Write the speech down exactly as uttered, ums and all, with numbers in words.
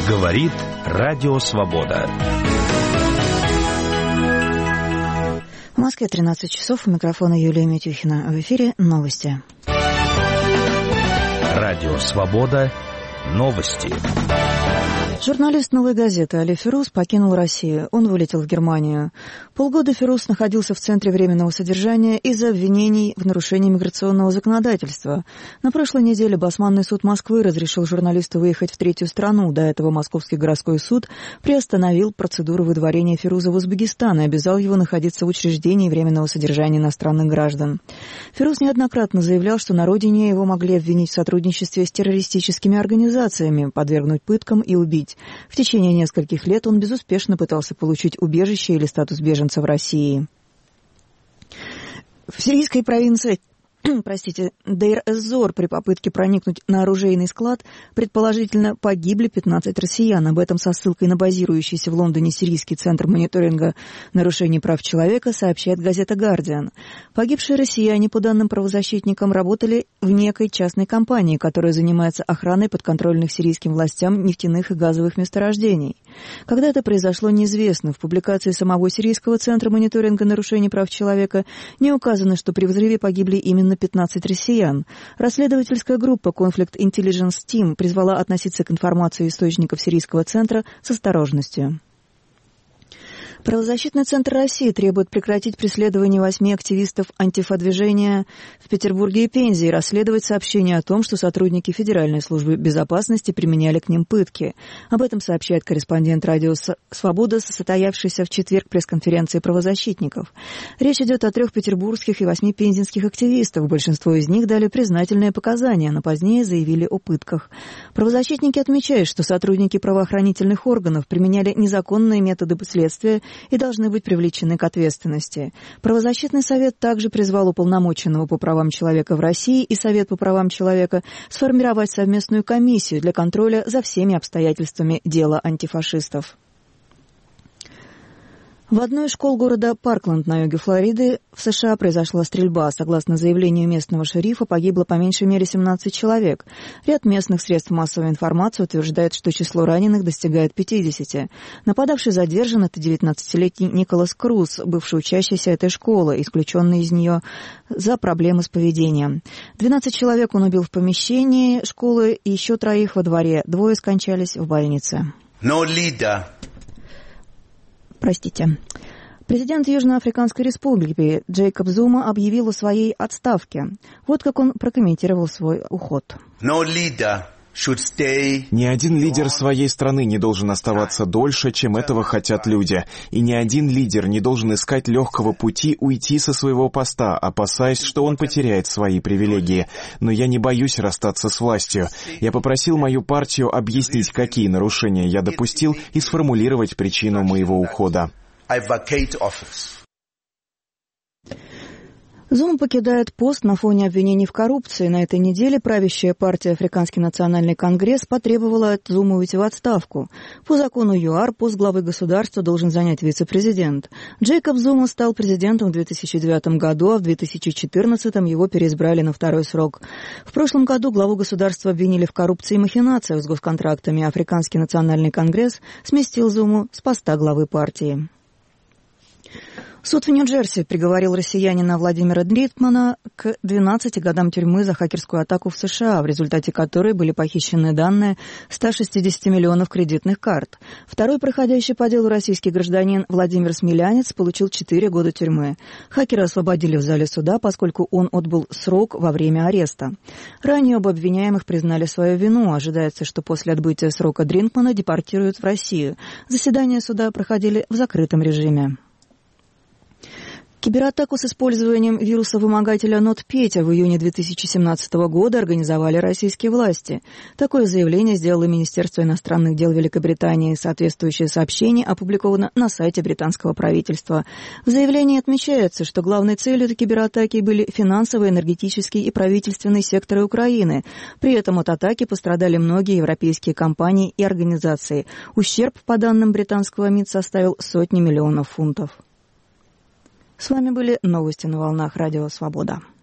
Говорит Радио Свобода. В Москве тринадцать часов. У микрофона Юлия Митюхина. В эфире новости. Радио Свобода. Новости. Журналист «Новой газеты» Али Фирус покинул Россию. Он вылетел в Германию. Полгода Фирус находился в Центре временного содержания из-за обвинений в нарушении миграционного законодательства. На прошлой неделе Басманный суд Москвы разрешил журналисту выехать в третью страну. До этого Московский городской суд приостановил процедуру выдворения Фируза в Узбекистан и обязал его находиться в учреждении временного содержания иностранных граждан. Фирус неоднократно заявлял, что на родине его могли обвинить в сотрудничестве с террористическими организациями, подвергнуть пыткам и убить. В течение нескольких лет он безуспешно пытался получить убежище или статус беженца в России. В сирийской провинции простите, Дейр-эз-Зор при попытке проникнуть на оружейный склад предположительно погибли пятнадцать россиян. Об этом со ссылкой на базирующийся в Лондоне сирийский центр мониторинга нарушений прав человека сообщает газета «Гардиан». Погибшие россияне, по данным правозащитникам, работали в некой частной компании, которая занимается охраной подконтрольных сирийским властям нефтяных и газовых месторождений. Когда это произошло, неизвестно. В публикации самого сирийского центра мониторинга нарушений прав человека не указано, что при взрыве погибли именно пятнадцать россиян. Расследовательская группа Conflict Intelligence Team призвала относиться к информации источников сирийского центра с осторожностью. Правозащитный центр России требует прекратить преследование восьми активистов антифа-движения в Петербурге и Пензе и расследовать сообщения о том, что сотрудники Федеральной службы безопасности применяли к ним пытки. Об этом сообщает корреспондент Радио Свобода, состоявшийся в четверг пресс-конференции правозащитников. Речь идет о трех петербургских и восьми пензенских активистах. Большинство из них дали признательные показания, но позднее заявили о пытках. Правозащитники отмечают, что сотрудники правоохранительных органов применяли незаконные методы следствия и должны быть привлечены к ответственности. Правозащитный совет также призвал уполномоченного по правам человека в России и Совет по правам человека сформировать совместную комиссию для контроля за всеми обстоятельствами дела антифашистов. В одной из школ города Паркленд на юге Флориды в США произошла стрельба. Согласно заявлению местного шерифа, погибло по меньшей мере семнадцать человек. Ряд местных средств массовой информации утверждает, что число раненых достигает пятидесяти. Нападавший задержан — это девятнадцатилетний Николас Круз, бывший учащийся этой школы, исключенный из нее за проблемы с поведением. двенадцать человек он убил в помещении школы и еще троих во дворе. Двое скончались в больнице. No leader. Простите. Президент Южноафриканской республики Джейкоб Зума объявил о своей отставке. Вот как он прокомментировал свой уход. No leader should stay. Ни один лидер своей страны не должен оставаться дольше, чем этого хотят люди. И ни один лидер не должен искать легкого пути уйти со своего поста, опасаясь, что он потеряет свои привилегии. Но я не боюсь расстаться с властью. Я попросил мою партию объяснить, какие нарушения я допустил, и сформулировать причину моего ухода. I vacate office. Зума покидает пост на фоне обвинений в коррупции. На этой неделе правящая партия Африканский национальный конгресс потребовала от Зумы уйти в отставку. По закону ЮАР пост главы государства должен занять вице-президент. Джейкоб Зума стал президентом в две тысячи девятом году, а в две тысячи четырнадцатом его переизбрали на второй срок. В прошлом году главу государства обвинили в коррупции и махинациях с госконтрактами. Африканский национальный конгресс сместил Зуму с поста главы партии. Суд в Нью-Джерси приговорил россиянина Владимира Дритмана к двенадцати годам тюрьмы за хакерскую атаку в США, в результате которой были похищены данные ста шестидесяти миллионов кредитных карт. Второй проходящий по делу российский гражданин Владимир Смелянец получил четыре года тюрьмы. Хакера освободили в зале суда, поскольку он отбыл срок во время ареста. Ранее оба обвиняемых признали свою вину. Ожидается, что после отбытия срока Дритмана депортируют в Россию. Заседания суда проходили в закрытом режиме. Кибератаку с использованием вируса-вымогателя NotPetya в июне две тысячи семнадцатого года организовали российские власти. Такое заявление сделало Министерство иностранных дел Великобритании. Соответствующее сообщение опубликовано на сайте британского правительства. В заявлении отмечается, что главной целью этой кибератаки были финансовый, энергетический и правительственный секторы Украины. При этом от атаки пострадали многие европейские компании и организации. Ущерб, по данным британского МИД, составил сотни миллионов фунтов. С вами были новости на волнах Радио Свобода.